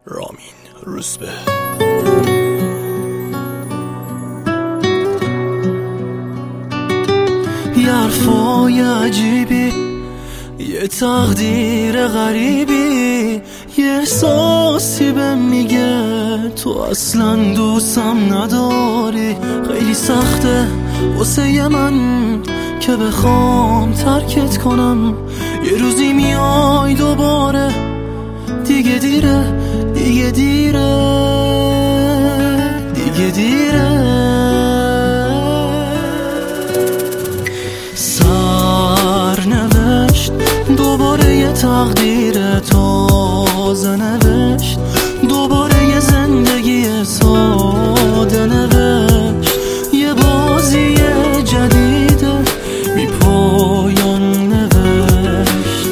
رامین روزبه. یه حرفای عجیبی، یه تقدیر غریبی، یه احساسی بهم میگه تو اصلا دوستم نداری. خیلی سخته واسه من که بخوام ترکت کنم. یه روزی میای دوباره، دیگه دیره، دیگه دیره، دیگه دیره. سرنوشت دوباره یه تقدیر تازه نوشت، دوباره یه زندگی ساده نوشت. یه بازی جدیده بی پایان نوشت.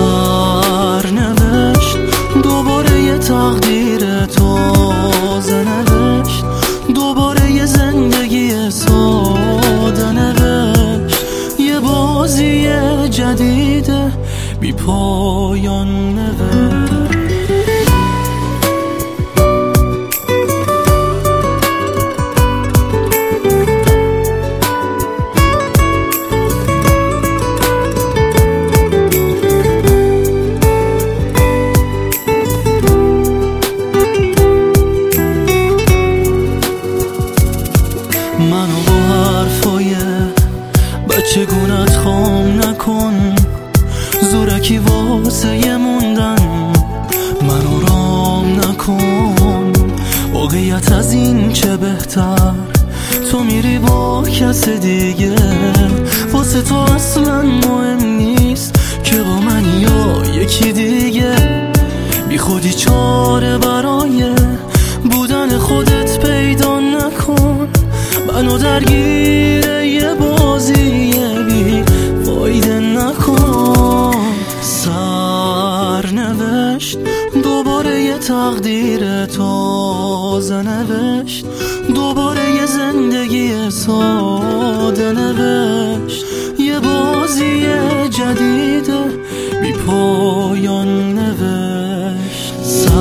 سرنوشت دوباره یه تقدیر تازه نوشت، دوباره یه زندگی ساده نوشت. یه بازی جدیده بی پایان نوشت. منو با حرفای بچگونت خام نکن، زورکی واسه یه موندن منو رام نکن. واقعیت از این چه بهتر، تو میری با کس دیگه. واسه تو اصلا مهم نیست که با من یا یکی دیگه. بی خودی چاره برای بودن خودت پیدا نکن. منو درگیر یه بازی بی فایده نکن. سرنوشت دوباره یه تقدیر تازه نوشت، دوباره یه زندگی ساده نوشت. یه بازی جدیده بی پایان نوشت.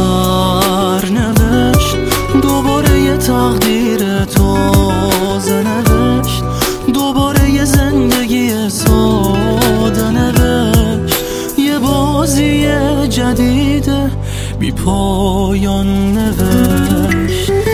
سرنوشت دوباره یه تقدیر تازه نوشت، دوباره یه زندگی ساده نوشت. یه بازی جدیده بی پایان نوشت.